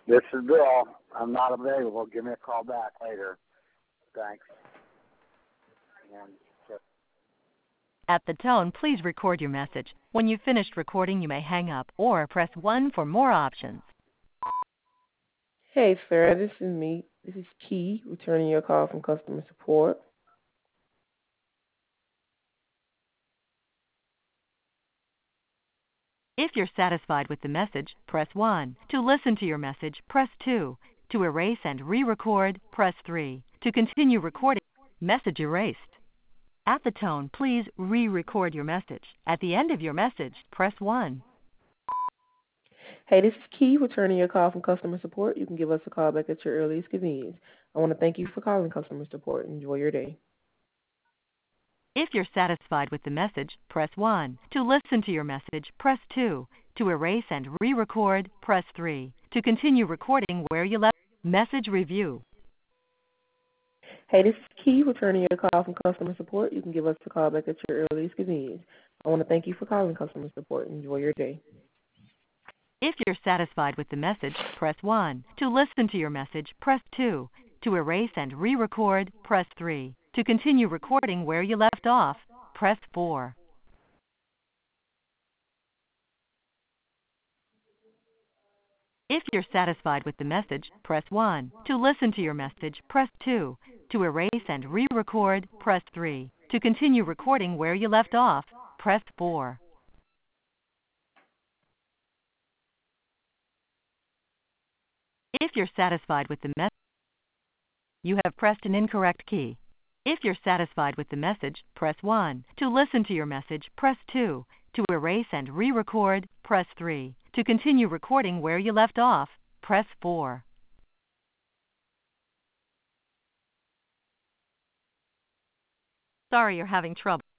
This is Bill. I'm not available. Give me a call back later. Thanks. And At the tone, please record your message. When you've finished recording, you may hang up or press 1 for more options. Hey, sir, this is me. This is Key, returning your call from customer support. If you're satisfied with the message, press 1. To listen to your message, press 2. To erase and re-record, press 3. To continue recording, message erased. At the tone, please re-record your message. At the end of your message, press 1. Hey, this is Key, returning your call from customer support. You can give us a call back at your earliest convenience. I want to thank you for calling customer support. Enjoy your day. If you're satisfied with the message, press 1. To listen to your message, press 2. To erase and re-record, press 3. To continue recording where you left, message review. Hey, this is Key, returning your call from customer support. You can give us a call back at your earliest convenience. I want to thank you for calling customer support. Enjoy your day. If you're satisfied with the message, press 1. To listen to your message, press 2. To erase and re-record, press 3. To continue recording where you left off, press 4. If you're satisfied with the message, press 1. To listen to your message, press 2. To erase and re-record, press 3. To continue recording where you left off, press 4. If you're satisfied with the message, you have pressed an incorrect key. If you're satisfied with the message, press 1. To listen to your message, press 2. To erase and re-record, press 3. To continue recording where you left off, press 4. Sorry you're having trouble.